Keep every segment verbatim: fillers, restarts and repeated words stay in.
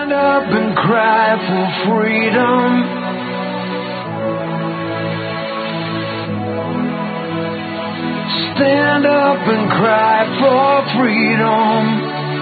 Stand up and cry for freedom. Stand up and cry for freedom.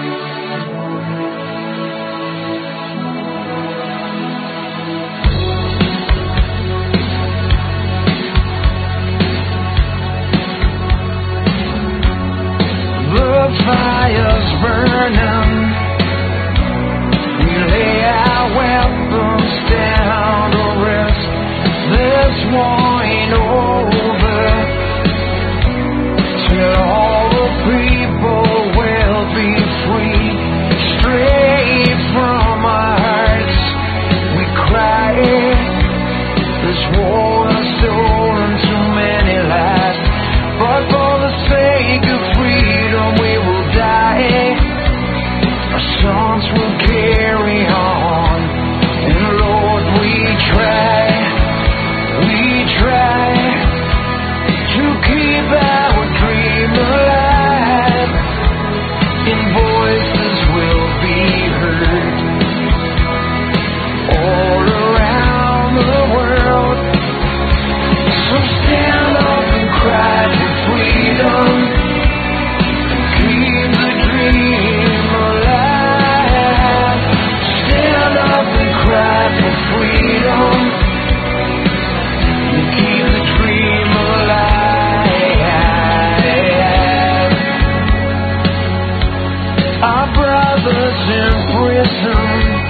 The fire's burning. We lay our weapons down to rest. This war ain't over till all the people will be free. Straight from our hearts we cry. This war has stolen too many lives, but for the sake of freedom we will die. Our sons will carry on, and Lord, we try, we try to keep our dream alive, and voices will be heard all around the world. So stand up and cry for freedom. Keep the dream alive. Stand up and cry for freedom. Keep the dream alive. Our brothers in prison,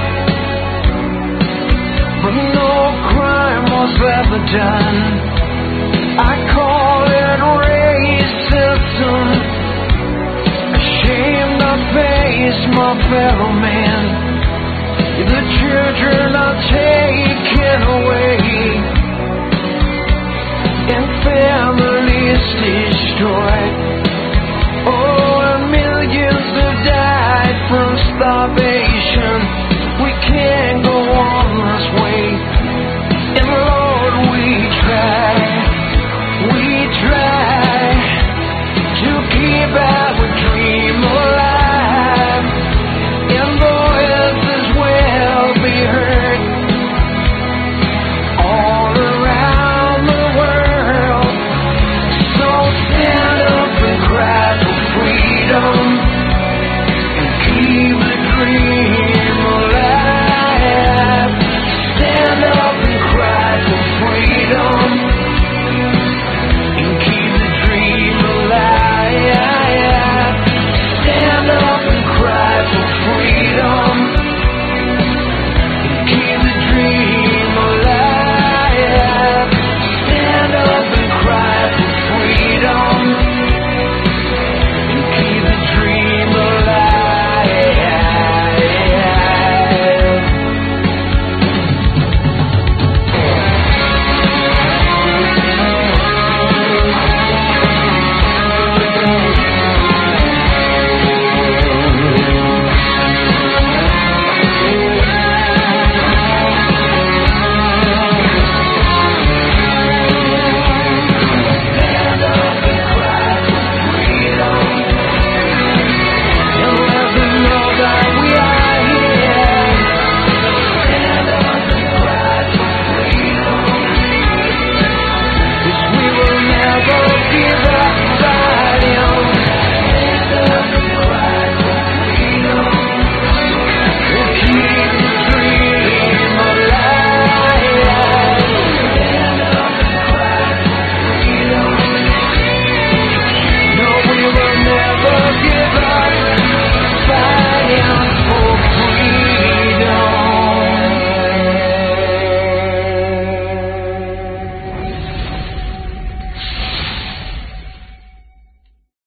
but no crime was ever done. I call it racism. Ashamed to face my fellow man. The children are taken away, and families destroyed. Oh, and millions have died from starvation.